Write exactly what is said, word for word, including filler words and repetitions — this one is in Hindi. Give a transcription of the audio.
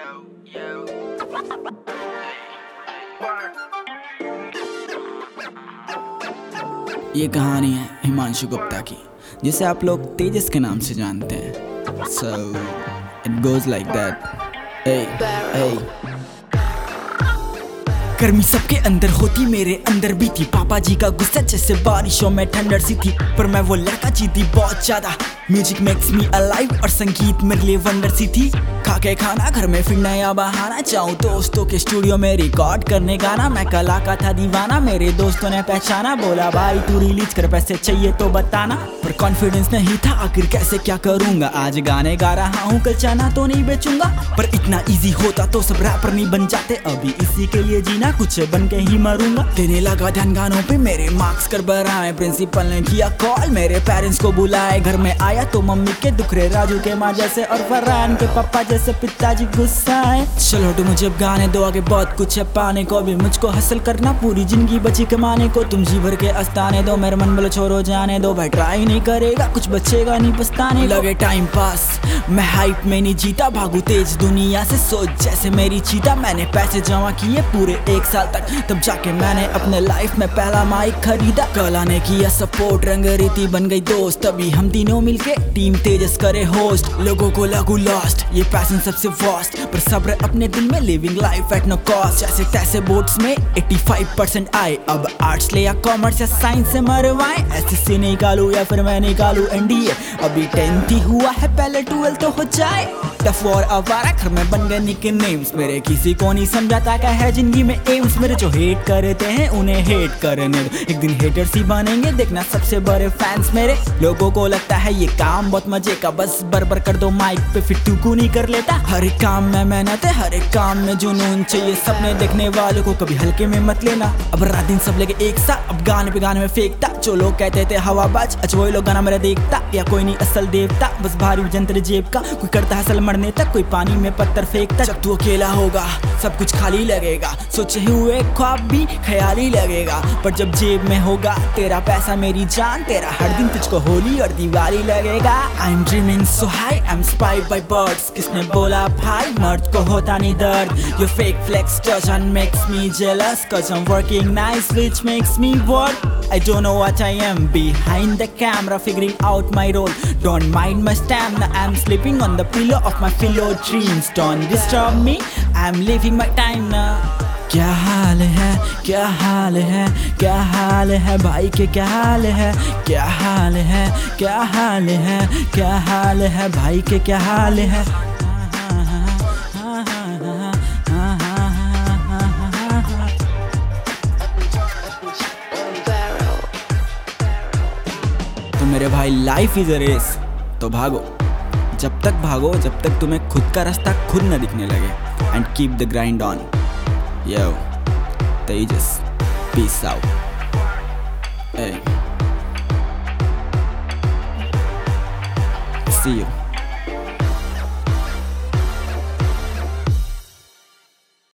ये कहानी है हिमांशु गुप्ता की, जिसे आप लोग तेजस के नाम से जानते हैं। So it goes like that. hey, hey. गर्मी सबके अंदर होती, मेरे अंदर भी थी। पापा जी का गुस्सा जैसे बारिशों में ठंडर सी थी, पर मैं वो लड़का जीती बहुत ज्यादा। म्यूजिक मेक्स मी अलाइव और संगीत मेरे लिए वंडर सी थी। खा के खाना घर में फिर नया बहाना, चाहूँ दोस्तों के स्टूडियो में रिकॉर्ड करने गाना। मैं कला का था दीवाना, मेरे दोस्तों ने पहचाना। बोला भाई तू रिलीज कर, पैसे चाहिए तो बताना। पर कॉन्फिडेंस नहीं था, आखिर कैसे क्या करूंगा। आज गाने गा रहा हूँ, कल चाना तो नहीं बेचूंगा। पर इतना इजी होता तो सब रैपर नहीं बन जाते। अभी इसी के लिए जीना, कुछ बन के ही मरूंगा। देने लगा ध्यान गानों पे, मेरे मार्क्स कर बढ़ाए। प्रिंसिपल ने किया कॉल, मेरे पेरेंट्स को बुलाए। घर में आया तो मम्मी के दुख रहे, राजू के माँ जैसे और फरहान के पापा जैसे पिताजी गुस्साए। चलो तो मुझे गाने दो, आगे बहुत कुछ है पाने को। भी मुझको हसल करना, पूरी जिंदगी बची कमाने को। तुम जी भर के अस्ताने दो, मेरे मन बोलो छोड़ो जाने दो। भाई ट्राई नहीं करेगा, कुछ बचेगा नहीं पछताने लगे। टाइम पास मैं हाइप में नहीं जीता, भागू तेज दुनिया से सोच जैसे मेरी चीता। मैंने पैसे जमा किए पूरे एक साल तक, तब जाके मैंने अपने लाइफ में पहला माइक खरीदा। कला ने किया सपोर्ट, रंग रीति बन गई दोस्त। तभी हम तीनों मिलके टीम तेजस करे होस्ट। लोगों को लागू लॉस्ट, ये पैशन सबसे वास्ट, पर सब्र अपने दिल में। Living life at no cost, जैसे तैसे बोर्ड्स में पचासी परसेंट आए। अब आर्ट्स ले या कॉमर्स या साइंस से मरवाए। एसएससी निकालू या फिर मैं निकालू एनडीए। अभी टेंथ ही हुआ है, पहले ट्वेल्थ तो हो जाए। टफ और आवारा घर में बन गए निकनेम्स मेरे, किसी को नहीं समझाता क्या है जिंदगी में एम्स। मेरे जो हेट करते हैं उन्हें हेट करने दो, एक दिन हेटर्स ही बनेंगे देखना सबसे बड़े फैंस मेरे। लोगों को लगता है ये काम बहुत मजे का, बस बरबर कर दो माइक पे फिर टूकू नहीं कर लेता। हर एक काम में मेहनत है, हर एक काम में जुनून चाहिए। सपने देखने वालों को कभी हल्के में मत लेना। अब रात दिन सब लेके एक साथ, अब गाने पे गाने में फेंकता। जो लोग कहते थे हवाबाज, अच्छा वही लोग गाना मेरा देखता। या कोई नहीं असल देवता, बस भारी जंत्र जेब का। कोई करता हसल मरने तक, कोई पानी में पत्थर फेंकता। जब तू अकेला होगा सब कुछ खाली लगेगा, सोचे हुए ख्वाब भी ख्याली लगेगा। पर जब जेब में होगा तेरा पैसा मेरी जान, तेरा हर दिन तुझको होली और दिवाली लगेगा। I am dreaming so high, I am inspired by birds. किसने बोला भाई मर्द को होता नहीं दर्द। Your fake flex doesn't makes me jealous, cause I'm working nice which makes me work. I don't know what I am behind the camera, figuring out my role. Don't mind my stamina, I'm sleeping on the pillow of my pillow dreams. Don't disturb me, I'm living my time now. क्या हाल है, क्या हाल है, क्या हाल है भाई के, क्या हाल है, क्या हाल है, क्या हाल है, क्या हाल है भाई के, क्या हाल है। तो मेरे भाई लाइफ इज अ रेस, तो भागो। जब तक भागो जब तक तुम्हें खुद का रास्ता खुद न दिखने लगे। And keep the grind on. Yo, Tejas, peace out. Hey, see you.